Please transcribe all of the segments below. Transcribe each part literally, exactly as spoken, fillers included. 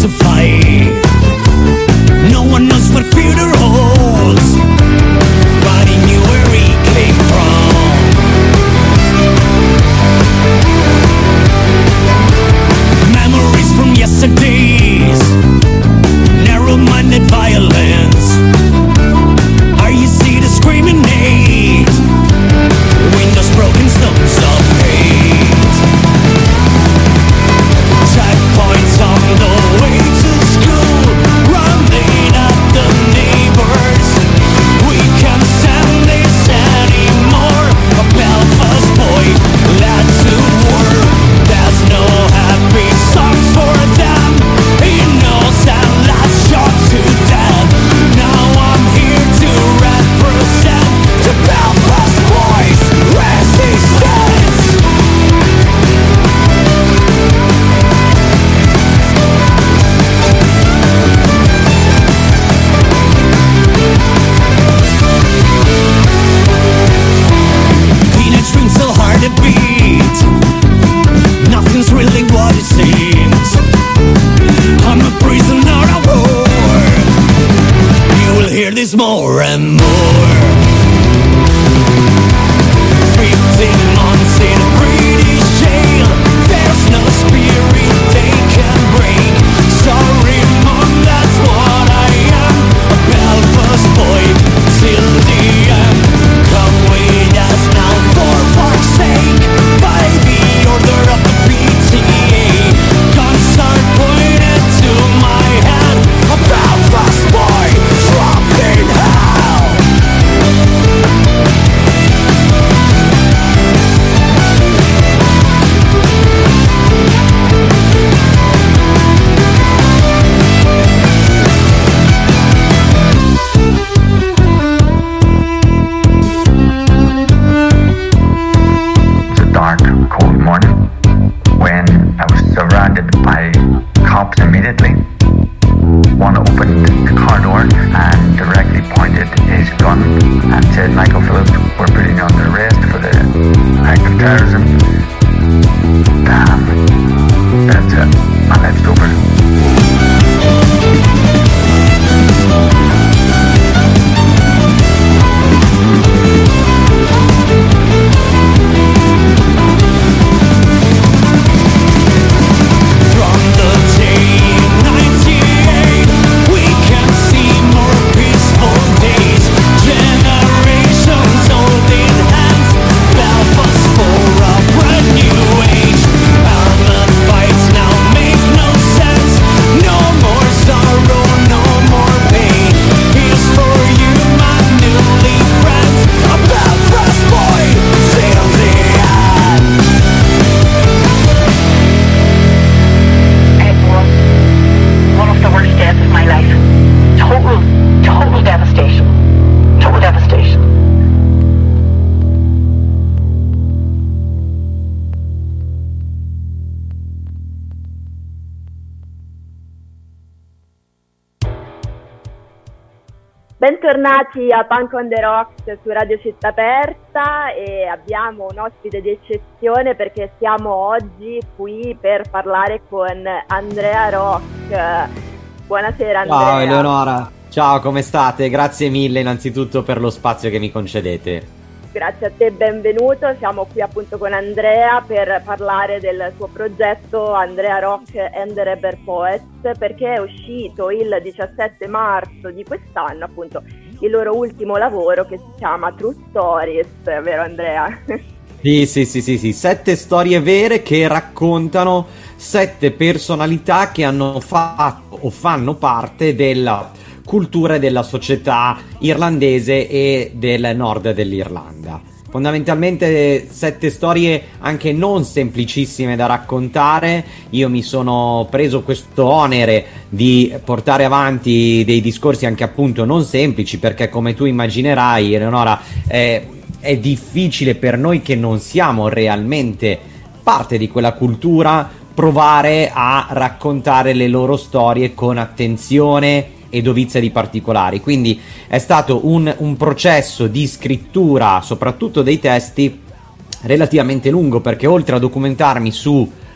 to fight. No one knows what future holds, but he knew where he came from. Memories from yesterdays, narrow-minded violence. Are you see the screaming hate? Windows broken, stones of hate. Checkpoints on the way to school, rounding up the neighbors. We can't stand this anymore. A Belfast boy led to war. There's no happy song for them. He knows that last shot to death. Now I'm here to represent the Belfast boys' resistance. Teenage dreams so hard to beat. Nothing's really what it seems. I'm a prisoner of war. You will hear this more and more. Fifteen months in a British jail. There's no spirit they can break. Sorry mom, that's what I am. A Belfast boy till the end. Come with us now for fuck's sake. By the order of the P T A, guns are pointed to my head. A Belfast boy trapped in hell. It was a dark, cold morning when I was surrounded by cops immediately. One opened the car door and directly pointed his gun and said, "Michael Phillips, we're putting you under arrest for the act of terrorism." Damn. That's it. My life's over. From the day ninety-eight, we can see more peaceful days. Generations holding hands, Belfast for a brand new age. Armored fights now make no sense. No more sorrow, no more pain. Here's for you, my newly friends. A Belfast boy till the end. It was one of the worst days of my life. Total, total devastation. Total devastation. Bentornati a Punk on the Rocks su Radio Città Aperta, e abbiamo un ospite di eccezione perché siamo oggi qui per parlare con Andrea Rock. Buonasera Andrea. Ciao Eleonora, ciao, come state? Grazie mille innanzitutto per lo spazio che mi concedete. Grazie a te, benvenuto. Siamo qui appunto con Andrea per parlare del suo progetto Andrea Rock and the Rebel Poets, perché è uscito il diciassette marzo di quest'anno appunto il loro ultimo lavoro che si chiama True Stories, vero Andrea? Sì, sì, sì, sì, sì, sette storie vere che raccontano sette personalità che hanno fatto o fanno parte della cultura e della società irlandese e del nord dell'Irlanda. Fondamentalmente sette storie anche non semplicissime da raccontare. Io mi sono preso questo onere di portare avanti dei discorsi anche appunto non semplici, perché come tu immaginerai, Eleonora, è, è difficile per noi che non siamo realmente parte di quella cultura provare a raccontare le loro storie con attenzione e dovizia di particolari. Quindi è stato un, un processo di scrittura, soprattutto dei testi, relativamente lungo, perché oltre a documentarmi su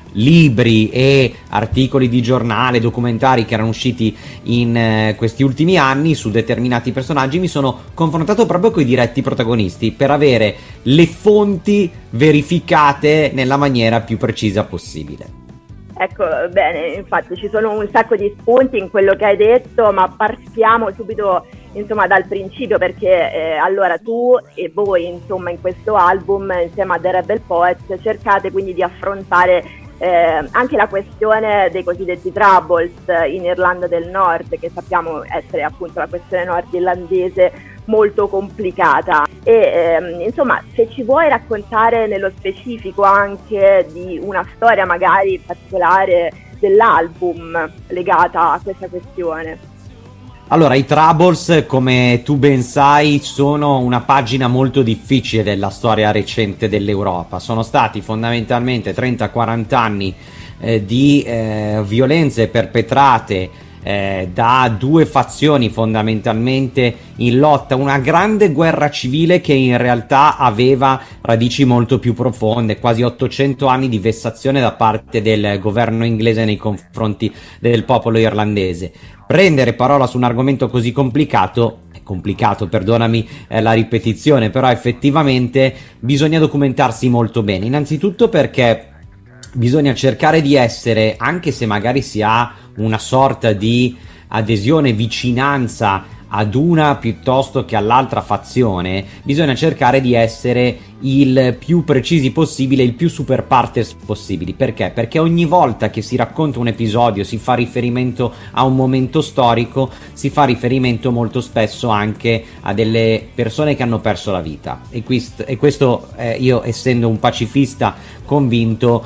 libri e articoli di giornale, documentari che erano usciti in eh, questi ultimi anni su determinati personaggi, mi sono confrontato proprio con i diretti protagonisti per avere le fonti verificate nella maniera più precisa possibile. Ecco, bene, infatti ci sono un sacco di spunti in quello che hai detto, ma partiamo subito insomma dal principio, perché eh, allora tu e voi insomma in questo album insieme a The Rebel Poets cercate quindi di affrontare eh, anche la questione dei cosiddetti Troubles in Irlanda del Nord, che sappiamo essere appunto la questione nord-irlandese molto complicata. E ehm, insomma, se ci vuoi raccontare nello specifico anche di una storia magari particolare dell'album legata a questa questione. Allora, i Troubles, come tu ben sai, sono una pagina molto difficile della storia recente dell'Europa. Sono stati fondamentalmente trenta quaranta anni eh, di eh, violenze perpetrate Eh, da due fazioni fondamentalmente in lotta, una grande guerra civile che in realtà aveva radici molto più profonde, quasi ottocento anni di vessazione da parte del governo inglese nei confronti del popolo irlandese. Prendere parola su un argomento così complicato è complicato, perdonami eh, la ripetizione, però effettivamente bisogna documentarsi molto bene, innanzitutto perché bisogna cercare di essere, anche se magari si ha una sorta di adesione, vicinanza ad una piuttosto che all'altra fazione, bisogna cercare di essere il più precisi possibile, il più super partes possibili. Perché? Perché ogni volta che si racconta un episodio, si fa riferimento a un momento storico, si fa riferimento molto spesso anche a delle persone che hanno perso la vita, e, quist- e questo eh, io, essendo un pacifista convinto,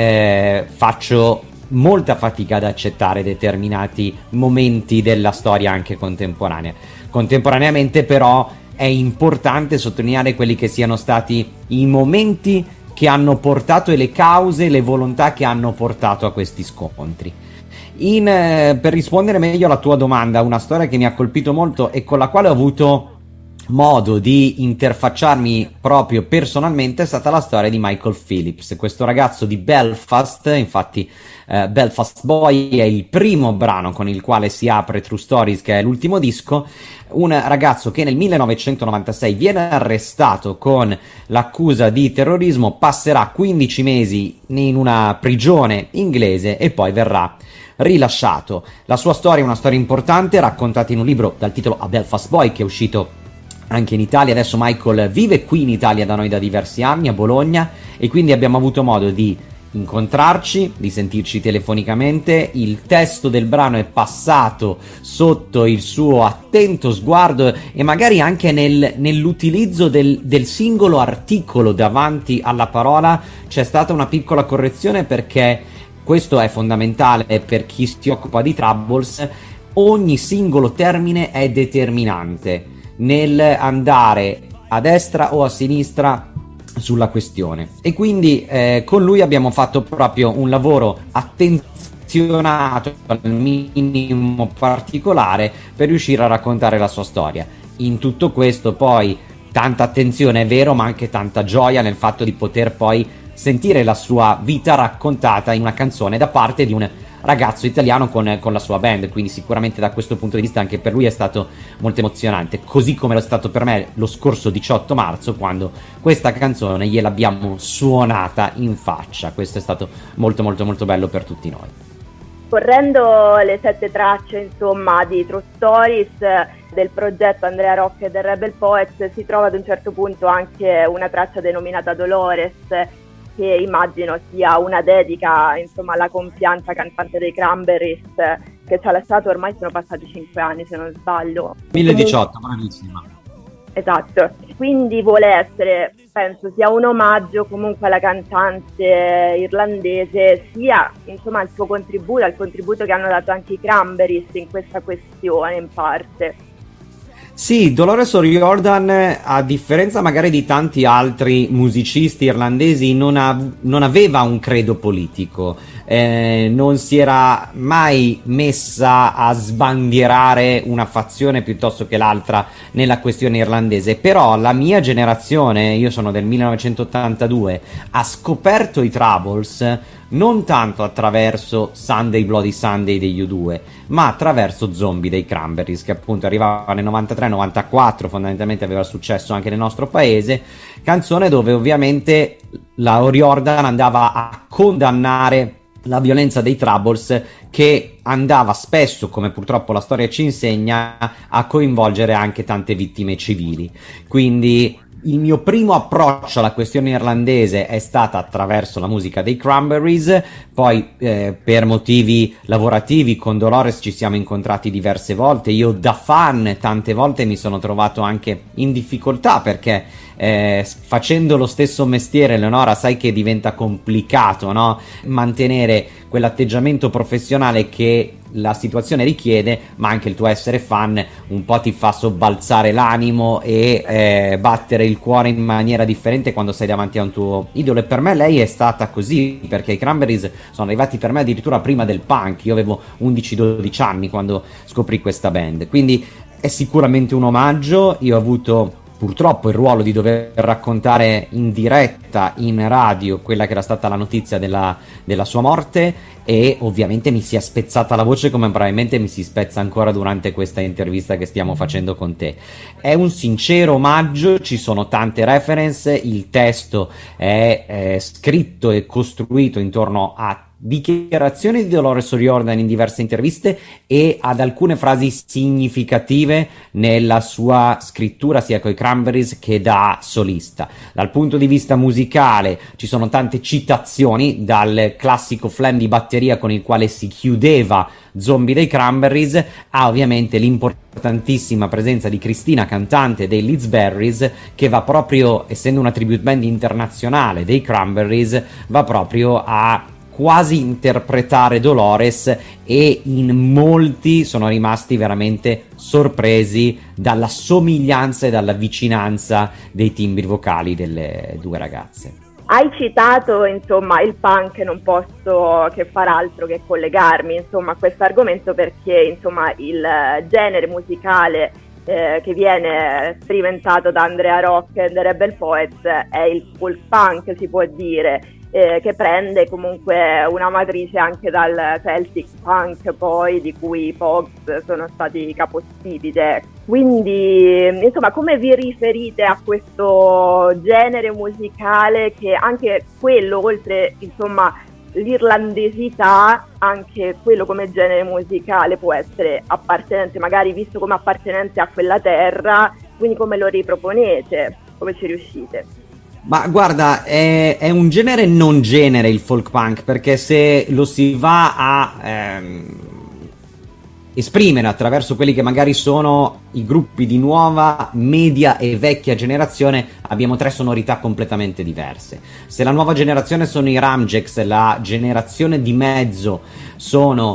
eh, faccio molta fatica ad accettare determinati momenti della storia anche contemporanea. Contemporaneamente però è importante sottolineare quelli che siano stati i momenti che hanno portato, e le cause, le volontà che hanno portato a questi scontri. In, eh, per rispondere meglio alla tua domanda, una storia che mi ha colpito molto e con la quale ho avuto modo di interfacciarmi proprio personalmente è stata la storia di Michael Phillips, questo ragazzo di Belfast. Infatti eh, Belfast Boy è il primo brano con il quale si apre True Stories, che è l'ultimo disco. Un ragazzo che nel millenovecentonovantasei viene arrestato con l'accusa di terrorismo, passerà quindici mesi in una prigione inglese e poi verrà rilasciato. La sua storia è una storia importante, raccontata in un libro dal titolo A Belfast Boy, che è uscito anche in Italia. Adesso Michael vive qui in Italia da noi da diversi anni, a Bologna, e quindi abbiamo avuto modo di incontrarci, di sentirci telefonicamente. Il testo del brano è passato sotto il suo attento sguardo e magari anche nel, nell'utilizzo del, del singolo articolo davanti alla parola c'è stata una piccola correzione, perché questo è fondamentale per chi si occupa di Troubles. Ogni singolo termine è determinante nel andare a destra o a sinistra sulla questione, e quindi eh, con lui abbiamo fatto proprio un lavoro attenzionato al minimo particolare per riuscire a raccontare la sua storia. In tutto questo poi tanta attenzione, è vero, ma anche tanta gioia nel fatto di poter poi sentire la sua vita raccontata in una canzone da parte di un ragazzo italiano con, con la sua band, quindi sicuramente da questo punto di vista anche per lui è stato molto emozionante, così come lo è stato per me lo scorso diciotto marzo, quando questa canzone gliel'abbiamo suonata in faccia. Questo è stato molto molto molto bello per tutti noi. Correndo le sette tracce insomma di True Stories del progetto Andrea Rock e The Rebel Poets, si trova ad un certo punto anche una traccia denominata Dolores, che immagino sia una dedica insomma alla compianta cantante dei Cranberries, che ci ha lasciato, ormai sono passati cinque anni se non sbaglio. duemiladiciotto, bravissima. Esatto, quindi vuole essere, penso sia un omaggio comunque alla cantante irlandese, sia insomma al suo contributo, al contributo che hanno dato anche i Cranberries in questa questione in parte. Sì, Dolores O'Riordan, a differenza magari di tanti altri musicisti irlandesi, non, ha, non aveva un credo politico, eh, non si era mai messa a sbandierare una fazione piuttosto che l'altra nella questione irlandese. Però la mia generazione, io sono del millenovecentottantadue, ha scoperto i Troubles non tanto attraverso Sunday Bloody Sunday degli U due, ma attraverso Zombie dei Cranberries, che appunto arrivava nel novantatré novantaquattro, fondamentalmente aveva successo anche nel nostro paese, canzone dove ovviamente la Riordan andava a condannare la violenza dei Troubles, che andava spesso, come purtroppo la storia ci insegna, a coinvolgere anche tante vittime civili. Quindi il mio primo approccio alla questione irlandese è stata attraverso la musica dei Cranberries, poi eh, per motivi lavorativi con Dolores ci siamo incontrati diverse volte. Io da fan tante volte mi sono trovato anche in difficoltà, perché eh, facendo lo stesso mestiere, Eleonora, sai che diventa complicato, no? Mantenere quell'atteggiamento professionale che la situazione richiede, ma anche il tuo essere fan un po' ti fa sobbalzare l'animo e eh, battere il cuore in maniera differente quando sei davanti a un tuo idolo. E per me lei è stata così, perché i Cranberries sono arrivati per me addirittura prima del punk. Io avevo undici dodici anni quando scoprì questa band, quindi è sicuramente un omaggio. Io ho avuto purtroppo il ruolo di dover raccontare in diretta in radio quella che era stata la notizia della, della sua morte, e ovviamente mi si è spezzata la voce come probabilmente mi si spezza ancora durante questa intervista che stiamo facendo con te. È un sincero omaggio, ci sono tante reference, il testo è, è scritto e costruito intorno a dichiarazioni di Dolores O'Riordan in diverse interviste e ad alcune frasi significative nella sua scrittura sia coi Cranberries che da solista. Dal punto di vista musicale ci sono tante citazioni, dal classico flam di batteria con il quale si chiudeva Zombie dei Cranberries a ovviamente l'importantissima presenza di Cristina, cantante dei Leeds Berries, che va proprio, essendo una tribute band internazionale dei Cranberries, va proprio a quasi interpretare Dolores, e in molti sono rimasti veramente sorpresi dalla somiglianza e dalla vicinanza dei timbri vocali delle due ragazze. Hai citato insomma il punk, non posso che far altro che collegarmi insomma a questo argomento, perché insomma il genere musicale eh, che viene sperimentato da Andrea Rock e The Rebel Poets è il folk punk, si può dire. Eh, che prende comunque una matrice anche dal Celtic Punk, poi di cui i Pogues sono stati capostipite. Quindi insomma, come vi riferite a questo genere musicale, che anche quello, oltre insomma l'irlandesità, anche quello come genere musicale può essere appartenente, magari visto come appartenente a quella terra, quindi come lo riproponete, come ci riuscite? Ma guarda, è, è un genere non genere il folk punk, perché se lo si va a ehm, esprimere attraverso quelli che magari sono i gruppi di nuova, media e vecchia generazione, abbiamo tre sonorità completamente diverse. Se la nuova generazione sono i Ramjacks, la generazione di mezzo sono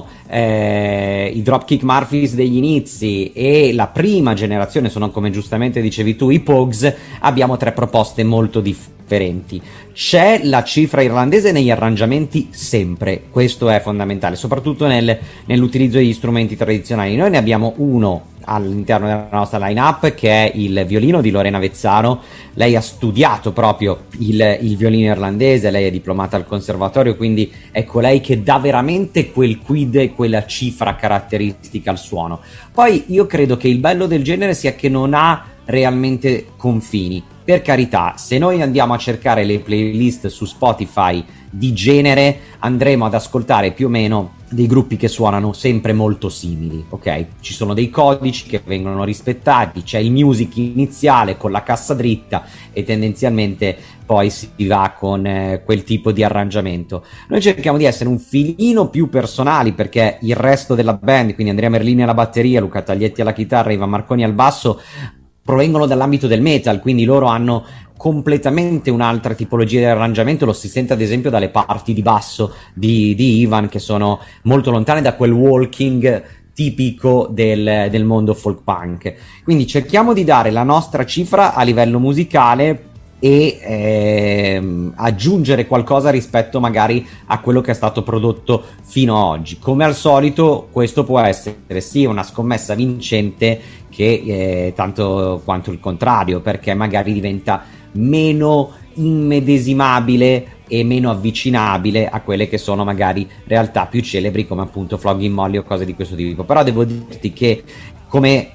eh, i Dropkick Murphys degli inizi, e la prima generazione sono, come giustamente dicevi tu, i Pogues, abbiamo tre proposte molto differenti. C'è la cifra irlandese negli arrangiamenti sempre, questo è fondamentale, soprattutto nel, nell'utilizzo degli strumenti tradizionali. Noi ne abbiamo uno all'interno della nostra line-up, che è il violino di Lorena Vezzano. Lei ha studiato proprio il, il violino irlandese, lei è diplomata al conservatorio, quindi è colei che dà veramente quel quid e quella cifra caratteristica al suono. Poi io credo che il bello del genere sia che non ha realmente confini. Per carità, se noi andiamo a cercare le playlist su Spotify di genere, andremo ad ascoltare più o meno dei gruppi che suonano sempre molto simili, ok? Ci sono dei codici che vengono rispettati, c'è il music iniziale con la cassa dritta e tendenzialmente poi si va con eh, quel tipo di arrangiamento. Noi cerchiamo di essere un filino più personali, perché il resto della band, quindi Andrea Merlini alla batteria, Luca Taglietti alla chitarra, Ivan Marconi al basso, provengono dall'ambito del metal, quindi loro hanno completamente un'altra tipologia di arrangiamento. Lo si sente ad esempio dalle parti di basso di, di Ivan, che sono molto lontane da quel walking tipico del, del mondo folk punk. Quindi cerchiamo di dare la nostra cifra a livello musicale e ehm, aggiungere qualcosa rispetto magari a quello che è stato prodotto fino ad oggi. Come al solito, questo può essere sì una scommessa vincente, che eh, tanto quanto il contrario, perché magari diventa meno immedesimabile e meno avvicinabile a quelle che sono magari realtà più celebri come appunto Flogging Molly o cose di questo tipo. Però devo dirti che, come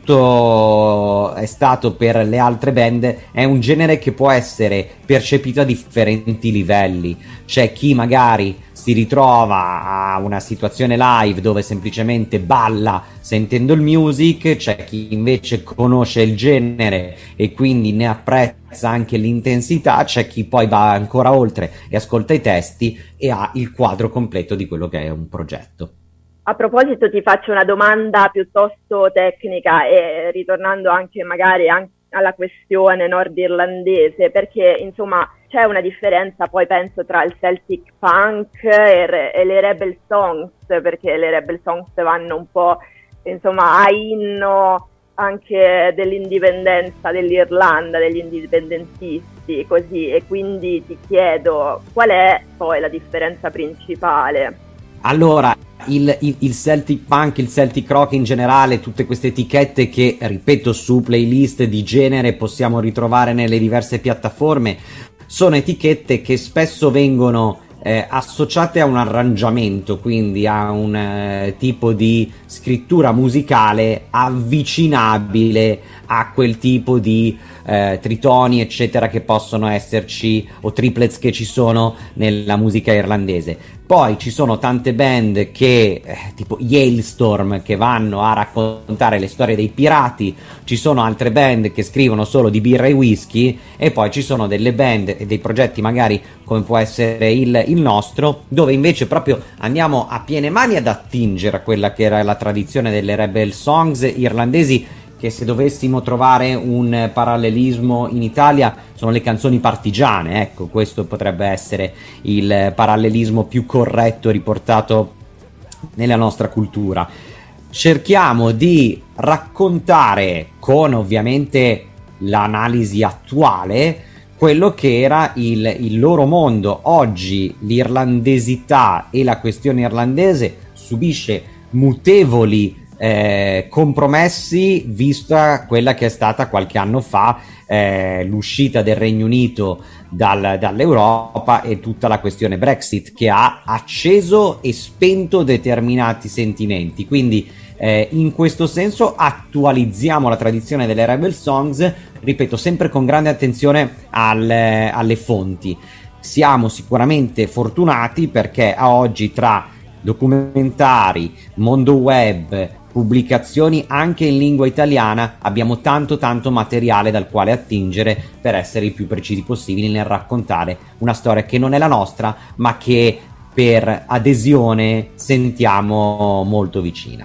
tutto è stato per le altre band, è un genere che può essere percepito a differenti livelli. C'è chi magari si ritrova a una situazione live dove semplicemente balla sentendo il music, c'è chi invece conosce il genere e quindi ne apprezza anche l'intensità, c'è chi poi va ancora oltre e ascolta i testi e ha il quadro completo di quello che è un progetto. A proposito, ti faccio una domanda piuttosto tecnica e ritornando anche magari anche alla questione nordirlandese, perché insomma c'è una differenza poi penso tra il Celtic Punk e, re- e le Rebel Songs, perché le Rebel Songs vanno un po' insomma a inno anche dell'indipendenza dell'Irlanda, degli indipendentisti, così, e quindi ti chiedo qual è poi la differenza principale. Allora, il, il, il Celtic Punk, il Celtic Rock in generale, tutte queste etichette che, ripeto, su playlist di genere possiamo ritrovare nelle diverse piattaforme, sono etichette che spesso vengono eh, associate a un arrangiamento, quindi a un eh, tipo di scrittura musicale avvicinabile a quel tipo di eh, tritoni eccetera che possono esserci, o triplets che ci sono nella musica irlandese. Poi ci sono tante band che eh, tipo Yalestorm, che vanno a raccontare le storie dei pirati, ci sono altre band che scrivono solo di birra e whisky, e poi ci sono delle band e dei progetti magari come può essere il, il nostro, dove invece proprio andiamo a piene mani ad attingere a quella che era la tradizione delle Rebel Songs irlandesi, che se dovessimo trovare un parallelismo in Italia sono le canzoni partigiane. Ecco, questo potrebbe essere il parallelismo più corretto riportato nella nostra cultura. Cerchiamo di raccontare, con ovviamente l'analisi attuale, quello che era il, il loro mondo. Oggi l'irlandesità e la questione irlandese subisce mutevoli Eh, compromessi, vista quella che è stata qualche anno fa eh, l'uscita del Regno Unito dal, dall'Europa e tutta la questione Brexit, che ha acceso e spento determinati sentimenti. Quindi eh, in questo senso attualizziamo la tradizione delle Rebel Songs, ripeto, sempre con grande attenzione al, alle fonti. Siamo sicuramente fortunati perché a oggi, tra documentari, mondo web, pubblicazioni anche in lingua italiana, abbiamo tanto tanto materiale dal quale attingere per essere i più precisi possibili nel raccontare una storia che non è la nostra, ma che per adesione sentiamo molto vicina.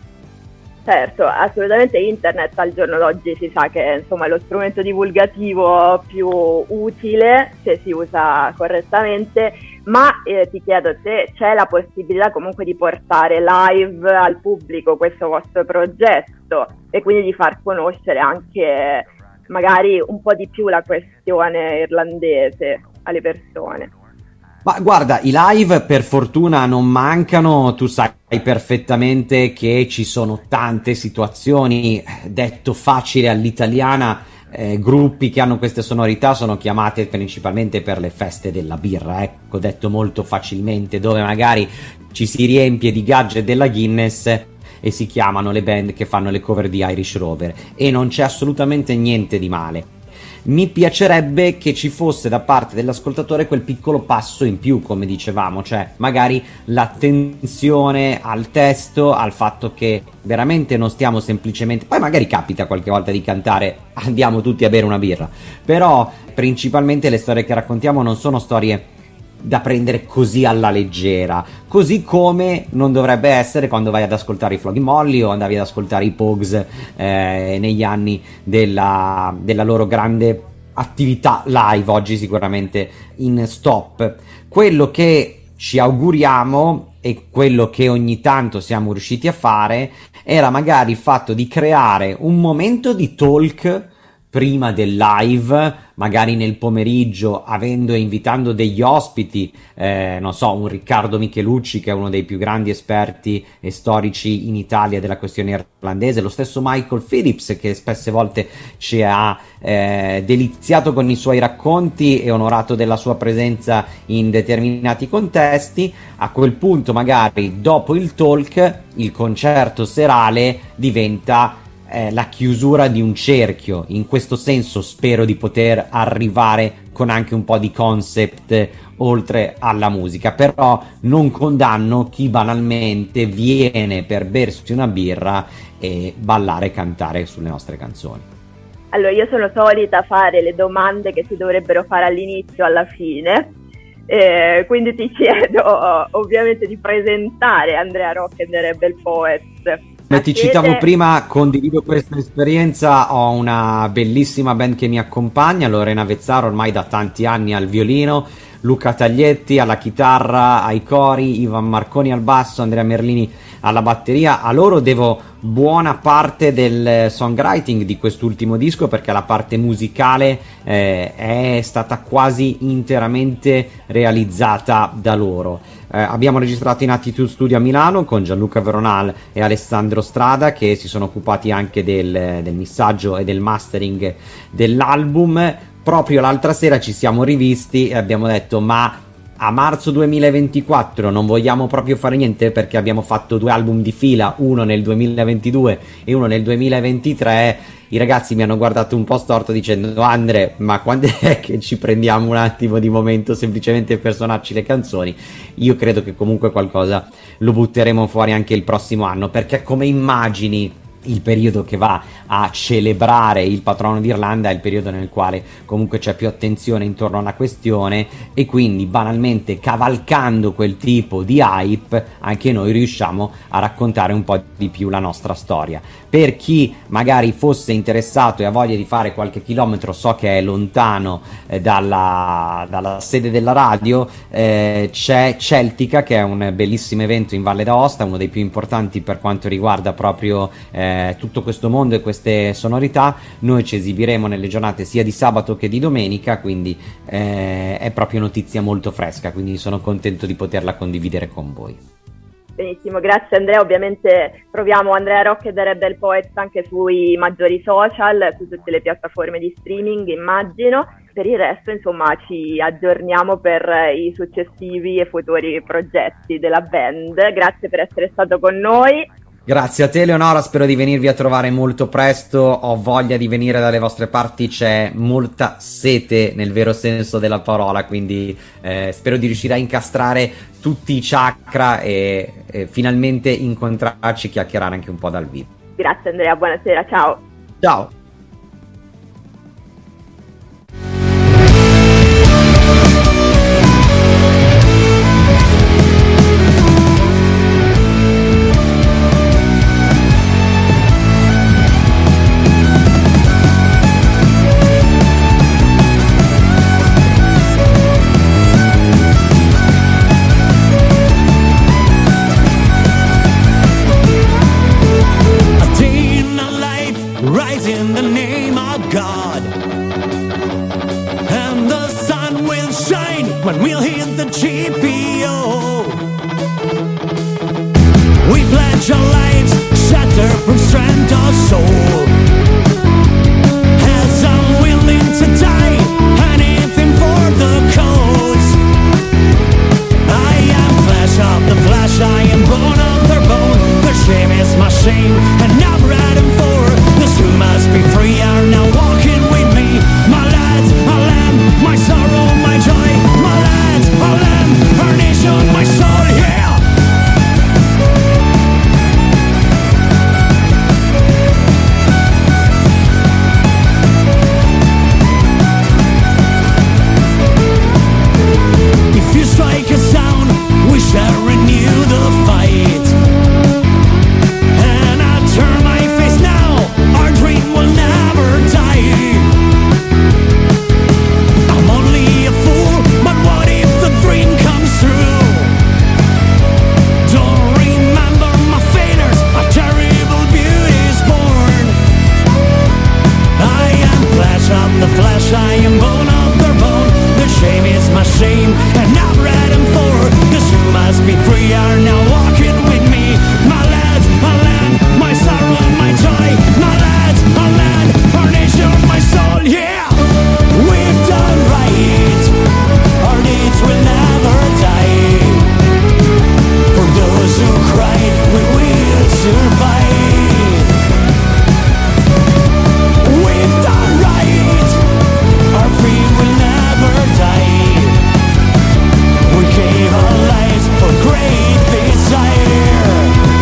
Certo, assolutamente. Internet al giorno d'oggi si sa che è, insomma, lo strumento divulgativo più utile se si usa correttamente, ma eh, ti chiedo se c'è la possibilità comunque di portare live al pubblico questo vostro progetto e quindi di far conoscere anche magari un po' di più la questione irlandese alle persone. Ma guarda, i live per fortuna non mancano, tu sai perfettamente che ci sono tante situazioni, detto facile all'italiana, eh, gruppi che hanno queste sonorità sono chiamate principalmente per le feste della birra, ecco, detto molto facilmente, dove magari ci si riempie di gadget della Guinness e si chiamano le band che fanno le cover di Irish Rover, e non c'è assolutamente niente di male. Mi piacerebbe che ci fosse da parte dell'ascoltatore quel piccolo passo in più, come dicevamo, cioè magari l'attenzione al testo, al fatto che veramente non stiamo semplicemente, poi magari capita qualche volta di cantare andiamo tutti a bere una birra, però principalmente le storie che raccontiamo non sono storie da prendere così alla leggera, così come non dovrebbe essere quando vai ad ascoltare i Flogging Molly o andavi ad ascoltare i Pogues eh, negli anni della, della loro grande attività live, oggi sicuramente in stop. Quello che ci auguriamo e quello che ogni tanto siamo riusciti a fare era magari il fatto di creare un momento di talk prima del live, magari nel pomeriggio, avendo e invitando degli ospiti, eh, non so, un Riccardo Michelucci che è uno dei più grandi esperti e storici in Italia della questione irlandese, lo stesso Michael Phillips che spesse volte ci ha eh, deliziato con i suoi racconti e onorato della sua presenza in determinati contesti. A quel punto magari dopo il talk il concerto serale diventa la chiusura di un cerchio. In questo senso spero di poter arrivare con anche un po' di concept oltre alla musica, però non condanno chi banalmente viene per bersi una birra e ballare e cantare sulle nostre canzoni. Allora, io sono solita fare le domande che si dovrebbero fare all'inizio, alla fine, eh, quindi ti chiedo ovviamente di presentare Andrea Rock and the Rebel Poets. Come ti citavo prima, condivido questa esperienza, ho una bellissima band che mi accompagna, Lorena Vezzaro ormai da tanti anni al violino, Luca Taglietti alla chitarra, ai cori, Ivan Marconi al basso, Andrea Merlini alla batteria. A loro devo buona parte del songwriting di quest'ultimo disco, perché la parte musicale eh, è stata quasi interamente realizzata da loro. Eh, abbiamo registrato in Attitude Studio a Milano con Gianluca Veronal e Alessandro Strada, che si sono occupati anche del, del missaggio e del mastering dell'album. Proprio l'altra sera ci siamo rivisti e abbiamo detto: ma a marzo duemilaventiquattro non vogliamo proprio fare niente, perché abbiamo fatto due album di fila, uno nel duemilaventidue e uno nel duemilaventitré. I ragazzi mi hanno guardato un po' storto dicendo: Andre, ma quando è che ci prendiamo un attimo di momento semplicemente per suonarci le canzoni? Io credo che comunque qualcosa lo butteremo fuori anche il prossimo anno, perché come immagini il periodo che va a celebrare il patrono d'Irlanda è il periodo nel quale comunque c'è più attenzione intorno alla questione, e quindi banalmente cavalcando quel tipo di hype anche noi riusciamo a raccontare un po' di più la nostra storia. Per chi magari fosse interessato e ha voglia di fare qualche chilometro, so che è lontano eh, dalla, dalla sede della radio, eh, c'è Celtica, che è un bellissimo evento in Valle d'Aosta, uno dei più importanti per quanto riguarda proprio eh, tutto questo mondo e queste sonorità. Noi ci esibiremo nelle giornate sia di sabato che di domenica, quindi eh, è proprio notizia molto fresca, quindi sono contento di poterla condividere con voi. Benissimo, grazie Andrea. Ovviamente troviamo Andrea Rock e The Rebel Poets anche sui maggiori social, su tutte le piattaforme di streaming, immagino. Per il resto, insomma, ci aggiorniamo per i successivi e futuri progetti della band. Grazie per essere stato con noi. Grazie a te Leonora, spero di venirvi a trovare molto presto, ho voglia di venire dalle vostre parti, c'è molta sete nel vero senso della parola, quindi eh, spero di riuscire a incastrare tutti i chakra e, e finalmente incontrarci e chiacchierare anche un po' dal vivo. Grazie Andrea, buonasera, ciao. Ciao. When we'll hit the G P O, we pledge our lives, shatter from strand of soul. As I'm willing to die, anything for the cause. I am flesh of the flesh, I am bone of their bone. Their shame is my shame, and I'm riding for those who must be free are now walking with me. My lads, my lamb, my sorrow, my joy. My lads, our land, our nation, my soul, yeah! If you strike a sound, we shall renew the fight. And I turn my survive. We've done right, our free will never die. We gave our lives for great desire.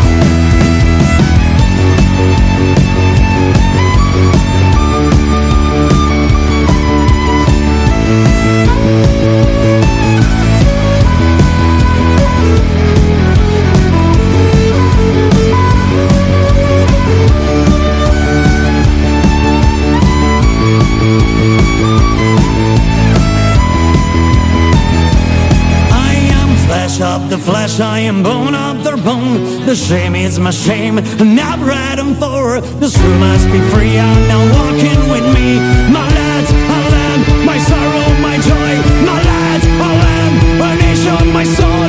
Of the flesh, I am bone of their bone. The shame is my shame, and I've read them for. This room must be free, and now walking with me. My lads, a lamb, my sorrow, my joy. My lads, a lamb, a nation, my soul.